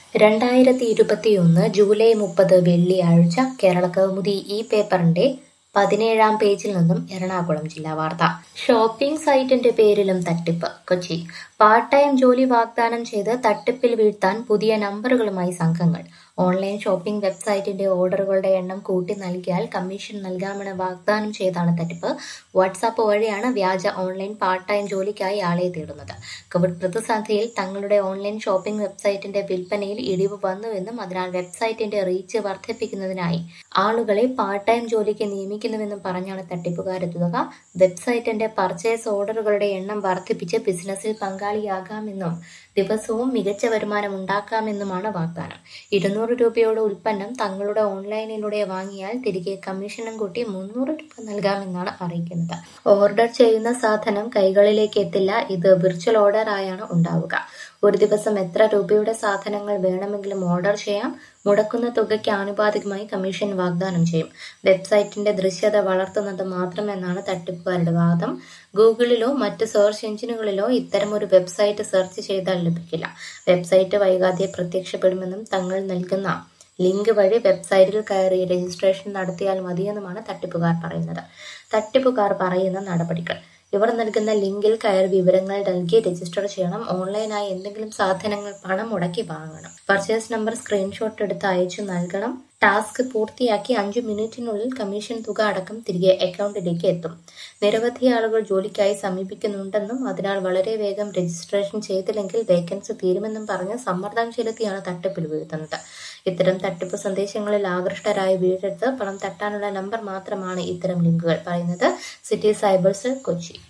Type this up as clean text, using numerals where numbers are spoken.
2021 July 30 വെള്ളിയാഴ്ച കേരളകൗമുദി ഈ പേപ്പറിന്റെ 17-ാം പേജിൽ നിന്നും എറണാകുളം ജില്ലാ വാർത്ത. ഷോപ്പിംഗ് സൈറ്റിന്റെ പേരിലും തട്ടിപ്പ്. കൊച്ചി. പാർട്ട് ടൈം ജോലി വാഗ്ദാനം ചെയ്ത് തട്ടിപ്പിൽ വീഴ്ത്താൻ പുതിയ നമ്പറുകളുമായി സംഘങ്ങൾ. ഓൺലൈൻ ഷോപ്പിംഗ് വെബ്സൈറ്റിന്റെ ഓർഡറുകളുടെ എണ്ണം കൂട്ടി നൽകിയാൽ കമ്മീഷൻ നൽകാമെന്ന് വാഗ്ദാനം ചെയ്താണ് തട്ടിപ്പ്. വാട്സാപ്പ് വഴിയാണ് വ്യാജ ഓൺലൈൻ പാർട്ട് ടൈം ജോലിക്കായി ആളെ തേടുന്നത്. കോവിഡ് പ്രതിസന്ധിയിൽ തങ്ങളുടെ ഓൺലൈൻ ഷോപ്പിംഗ് വെബ്സൈറ്റിന്റെ വിൽപ്പനയിൽ ഇടിവ് വന്നുവെന്നും അതിനാൽ വെബ്സൈറ്റിന്റെ റീച്ച് വർദ്ധിപ്പിക്കുന്നതിനായി ആളുകളെ പാർട്ട് ടൈം ജോലിക്ക് നിയമിക്കുന്നുവെന്നും പറഞ്ഞാണ് തട്ടിപ്പുകാരെത്തുക. വെബ്സൈറ്റിന്റെ പർച്ചേസ് ഓർഡറുകളുടെ എണ്ണം വർദ്ധിപ്പിച്ച് ബിസിനസ്സിൽ പങ്കാളിയാകാമെന്നും ദിവസവും മികച്ച വരുമാനം ഉണ്ടാക്കാമെന്നുമാണ് വാഗ്ദാനം. 200 രൂപയുടെ ഉൽപ്പന്നം തങ്ങളുടെ ഓൺലൈനിലൂടെ വാങ്ങിയാൽ തിരികെ കമ്മീഷനും കൂട്ടി 300 രൂപ നൽകാമെന്നാണ് അറിയിക്കുന്നത്. ഓർഡർ ചെയ്യുന്ന സാധനം കൈകളിലേക്ക് എത്തില്ല. ഇത് വിർച്വൽ ഓർഡർ ആയാണ് ഉണ്ടാവുക. ഒരു ദിവസം എത്ര രൂപയുടെ സാധനങ്ങൾ വേണമെങ്കിലും ഓർഡർ ചെയ്യാം. മുടക്കുന്ന തുകയ്ക്ക് ആനുപാതികമായി കമ്മീഷൻ വാഗ്ദാനം ചെയ്യും. വെബ്സൈറ്റിന്റെ ദൃശ്യത വളർത്തുന്നത് മാത്രമെന്നാണ് തട്ടിപ്പുകാരുടെ വാദം. ഗൂഗിളിലോ മറ്റ് സെർച്ച് എഞ്ചിനുകളിലോ ഇത്തരമൊരു വെബ്സൈറ്റ് സെർച്ച് ചെയ്താൽ ലഭിക്കില്ല. വെബ്സൈറ്റ് വൈകാതെ പ്രത്യക്ഷപ്പെടുമെന്നും തങ്ങൾ നൽകുന്ന ലിങ്ക് വഴി വെബ്സൈറ്റിൽ കയറി രജിസ്ട്രേഷൻ നടത്തിയാൽ മതിയെന്നുമാണ് തട്ടിപ്പുകാർ പറയുന്ന നടപടികൾ. ഇവർ നൽകുന്ന ലിങ്കിൽ കയറി വിവരങ്ങൾ നൽകി രജിസ്റ്റർ ചെയ്യണം. ഓൺലൈനായി എന്തെങ്കിലും സാധനങ്ങൾ പണം മുടക്കി വാങ്ങണം. പർച്ചേസ് നമ്പർ സ്ക്രീൻഷോട്ട് എടുത്ത് അയച്ചു നൽകണം. ടാസ്ക് പൂർത്തിയാക്കി 5 മിനിറ്റിനുള്ളിൽ കമ്മീഷൻ തുക അടക്കം തിരികെ അക്കൗണ്ടിലേക്ക് എത്തും. നിരവധി ആളുകൾ ജോലിക്കായി സമീപിക്കുന്നുണ്ടെന്നും അതിനാൽ വളരെ വേഗം രജിസ്ട്രേഷൻ ചെയ്തില്ലെങ്കിൽ വേക്കൻസി തീരുമെന്നും പറഞ്ഞ് സമ്മർദ്ദം ചെലുത്തിയാണ് തട്ടിപ്പിൽ വീഴ്ത്തുന്നത്. ഇത്തരം തട്ടിപ്പ് സന്ദേശങ്ങളിൽ ആകൃഷ്ടരായി വീഴരുത്. പണം തട്ടാനുള്ള നമ്പർ മാത്രമാണ് ഇത്തരം ലിങ്കുകൾ പറയുന്നത്. City cyber cell, Kochi.